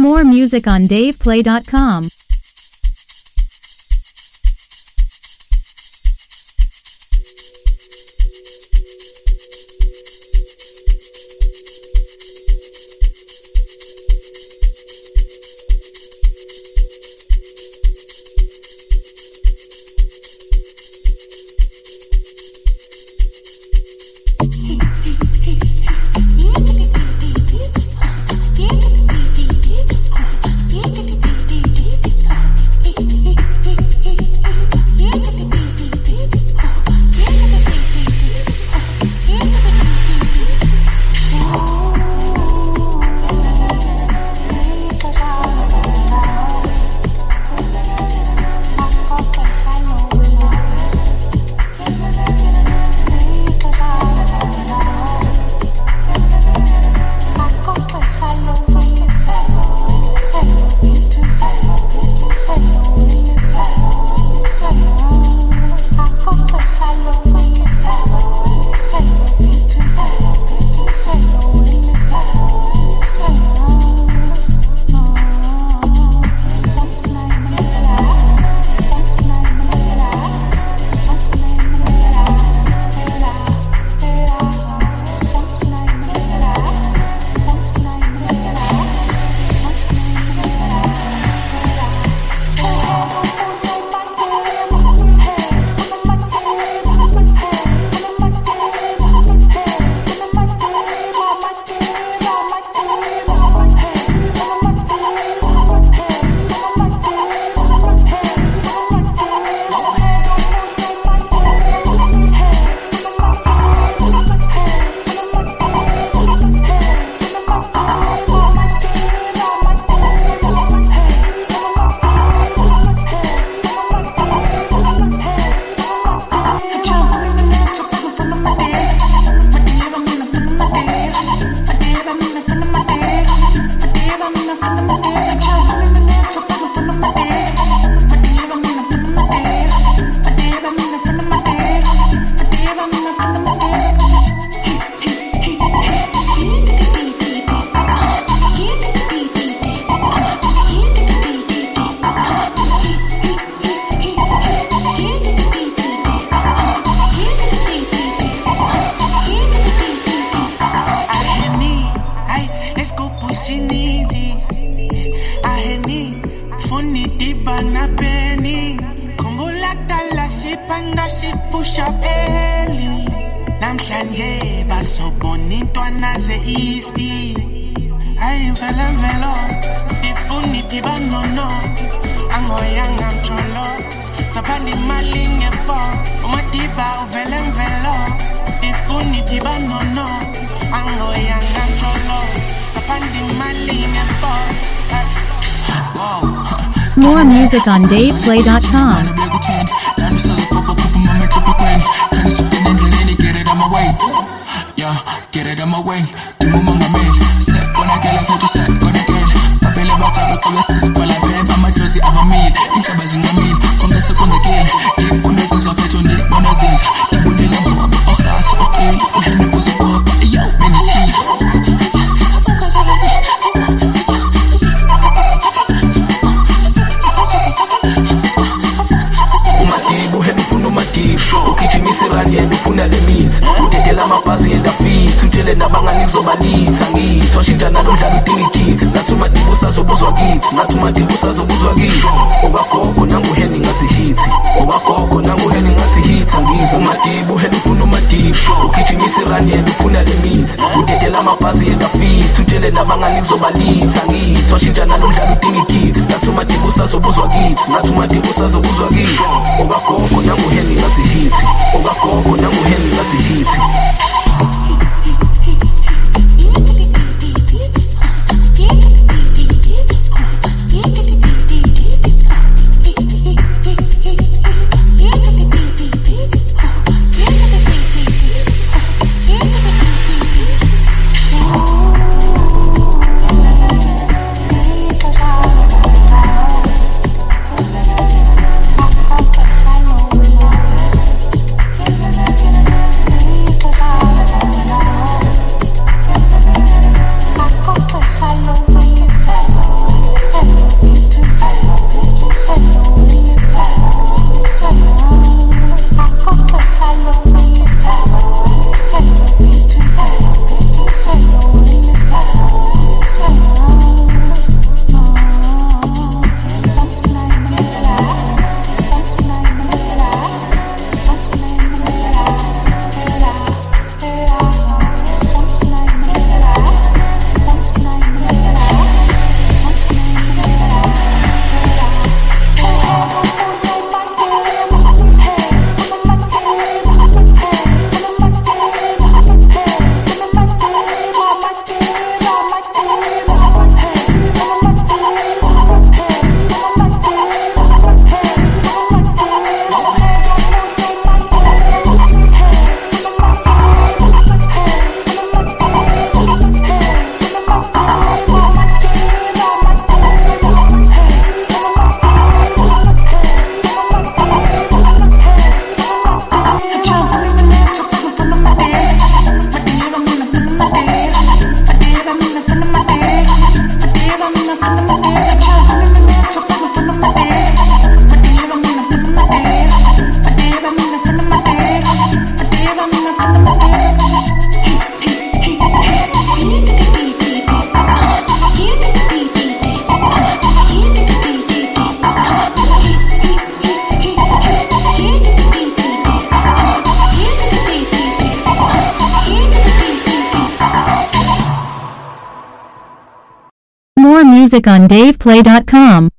more music on DavePlay.com. More music on DavePlay.com. Get it on my way, do my mama made. Set gonna get like photo set, gonna get. Papele watch out, come sit, while I bend, I'm a jersey, I'm a meal. Each of us in the meal, come the second again. Keep on the things of it, on it, one of things. The bully and bomb, oh, that's okay. And it was a bomb, yo, many cheese. Ukijimisirani endifuna le meat udedela amafazi endafit utshele nabangani zobalita ngithi washintsha nalodlala udinga ikit nathi umadimba usazobuzwa kithi nathi umadimba usazobuzwa kithi obagogo nanguheni ngathi hit obagogo nanguheni ngathi hit angizwa umadimba uheni ufuna umadimba ukijimisirani endifuna le meat udedela amafazi endafit utshele nabangani zobalita ngithi washintsha nalodlala udinga ikit nathi umadimba usazobuzwa kithi nathi umadimba usazobuzwa kithi obagogo nanguheni ngathi hit obagogo nanguheni ngathi hit. More music on DavePlay.com.